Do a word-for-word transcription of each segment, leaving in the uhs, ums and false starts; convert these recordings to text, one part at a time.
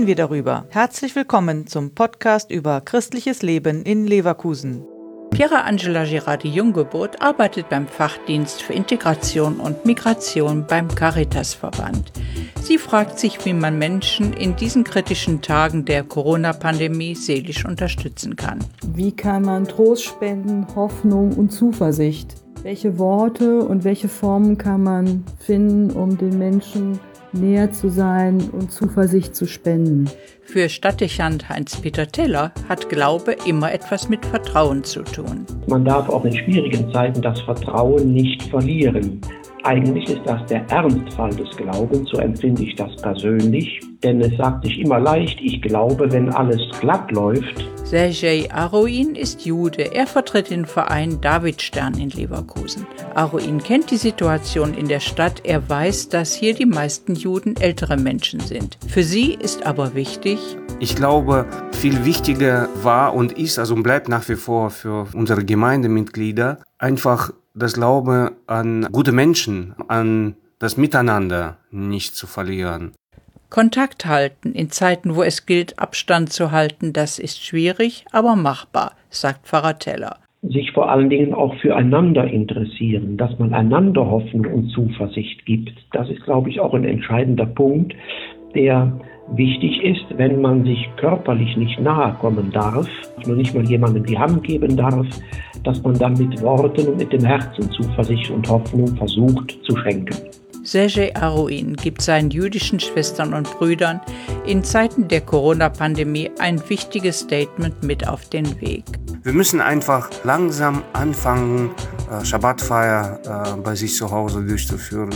reden wir darüber. Herzlich willkommen zum Podcast über christliches Leben in Leverkusen. Piera Angela Girardi-Junggeburt arbeitet beim Fachdienst für Integration und Migration beim Caritasverband. Sie fragt sich, wie man Menschen in diesen kritischen Tagen der Corona-Pandemie seelisch unterstützen kann. Wie kann man Trost spenden, Hoffnung und Zuversicht? Welche Worte und welche Formen kann man finden, um den Menschen näher zu sein und Zuversicht zu spenden? Für Stadtdechant Heinz-Peter Teller hat Glaube immer etwas mit Vertrauen zu tun. Man darf auch in schwierigen Zeiten das Vertrauen nicht verlieren. Eigentlich ist das der Ernstfall des Glaubens, so empfinde ich das persönlich. Denn es sagt sich immer leicht, ich glaube, wenn alles glatt läuft. Sergej Aroin ist Jude. Er vertritt den Verein Davidstern in Leverkusen. Aroin kennt die Situation in der Stadt. Er weiß, dass hier die meisten Juden ältere Menschen sind. Für sie ist aber wichtig: Ich glaube, viel wichtiger war und ist, also bleibt nach wie vor für unsere Gemeindemitglieder, einfach das Glaube an gute Menschen, an das Miteinander nicht zu verlieren. Kontakt halten in Zeiten, wo es gilt, Abstand zu halten, das ist schwierig, aber machbar, sagt Pfarrer Teller. Sich vor allen Dingen auch füreinander interessieren, dass man einander Hoffnung und Zuversicht gibt. Das ist, glaube ich, auch ein entscheidender Punkt, der wichtig ist, wenn man sich körperlich nicht nahe kommen darf, nur nicht mal jemandem die Hand geben darf, dass man dann mit Worten und mit dem Herzen Zuversicht und Hoffnung versucht zu schenken. Sergej Aroin gibt seinen jüdischen Schwestern und Brüdern in Zeiten der Corona-Pandemie ein wichtiges Statement mit auf den Weg. Wir müssen einfach langsam anfangen, Schabbatfeier äh, bei sich zu Hause durchzuführen.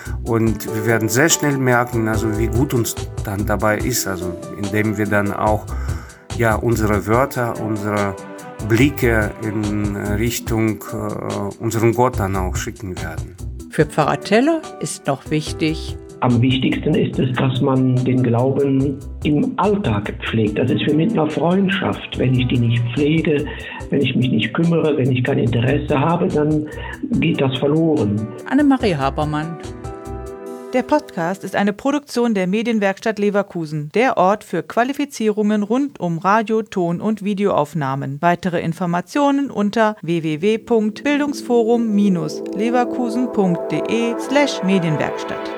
Und wir werden sehr schnell merken, also wie gut uns dann dabei ist, also indem wir dann auch ja, unsere Wörter, unsere Blicke in Richtung äh, unseren Gott dann auch schicken werden. Für Pfarrer Teller ist noch wichtig: Am wichtigsten ist es, dass man den Glauben im Alltag pflegt. Das ist wie mit einer Freundschaft. Wenn ich die nicht pflege, wenn ich mich nicht kümmere, wenn ich kein Interesse habe, dann geht das verloren. Annemarie Habermann. Der Podcast ist eine Produktion der Medienwerkstatt Leverkusen, der Ort für Qualifizierungen rund um Radio-, Ton- und Videoaufnahmen. Weitere Informationen unter w w w punkt bildungsforum Bindestrich leverkusen punkt de slash Medienwerkstatt.